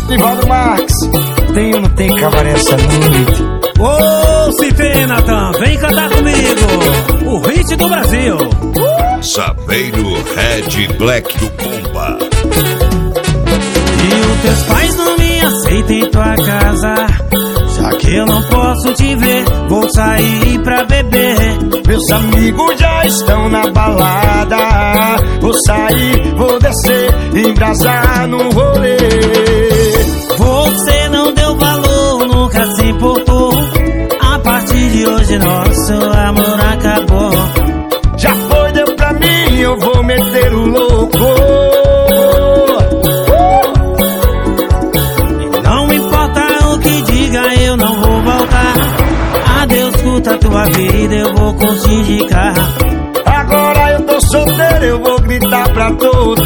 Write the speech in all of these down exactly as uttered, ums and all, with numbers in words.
Nivaldo Marques, tem ou não tem cabaré essa noite? Ô, oh, se tem, Natan, vem cantar comigo o hit do Brasil. Saveiro Red Black do Pomba. E os teus pais não me aceitam em tua casa, já que eu não posso te ver, vou sair pra beber. Meus amigos já estão na balada, vou sair, vou descer, embrasar no rolê. Você não deu valor, nunca se importou. A partir de hoje nosso amor acabou. Já foi, deu pra mim, eu vou meter o louco. Não me importa o que diga, eu não vou voltar. Adeus, curta a tua vida, eu vou considerar. Agora eu tô solteiro, eu vou gritar pra todos.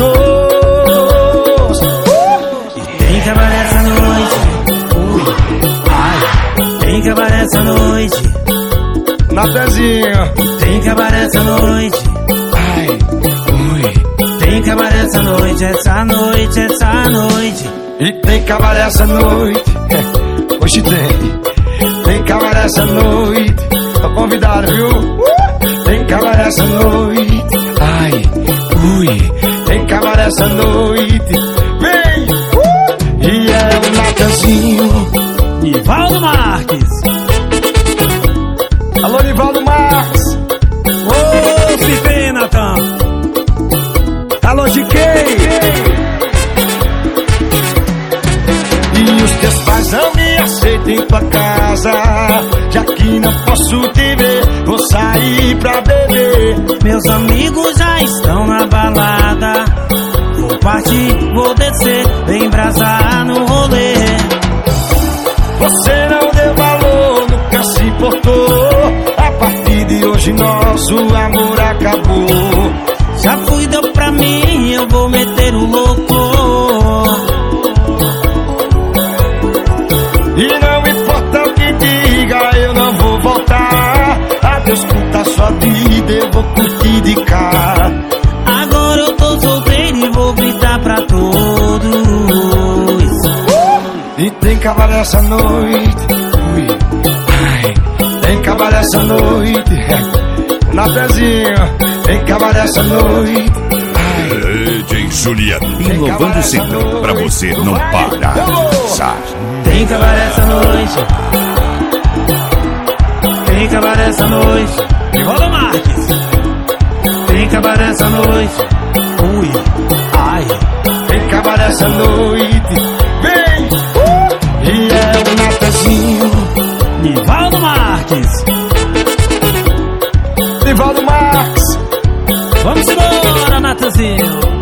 Tem cabaré essa noite, ui, ai. Tem cabaré essa noite, Natanzinho. tem cabaré essa noite, Ai, ui. tem cabaré essa noite, essa noite, essa noite. E tem cabaré essa noite, hoje tem. Tem cabaré essa noite, tô convidado, viu? Tem cabaré essa noite, ai, ui. Tem cabaré essa noite, vem! E é o Natanzinho. Nivaldo Marques. Alô, Nivaldo Marques. Ô, oh, se tem, Natan. Alô, G K. E os teus pais não me aceitam em tua casa, já que não posso te ver, vou sair pra beber. Meus amigos já estão na balada, vou partir, vou descer, embrasar no rolê. Você não deu valor, nunca se importou. A partir de hoje nosso amor acabou. Já fui, deu pra mim, eu vou meter o louco. E não importa o que diga, eu não vou voltar. Adeus, curta a sua vida, eu vou curtir de cá. Agora eu tô solteiro e vou gritar pra todos. E tem cabaré essa noite, ui, ai. Tem cabaré essa noite, Natanzinho. Tem cabaré essa noite, ai. D J Juliano, inovando sempre pra você não parar de dançar. Tem cabaré essa noite, tem cabaré essa noite. Nivaldo Marques. Tem cabaré essa noite, ui, ai. Tem cabaré essa noite, vem! E é o Natanzinho. Nivaldo Marques. Nivaldo Marques. Vamos embora, Natanzinho.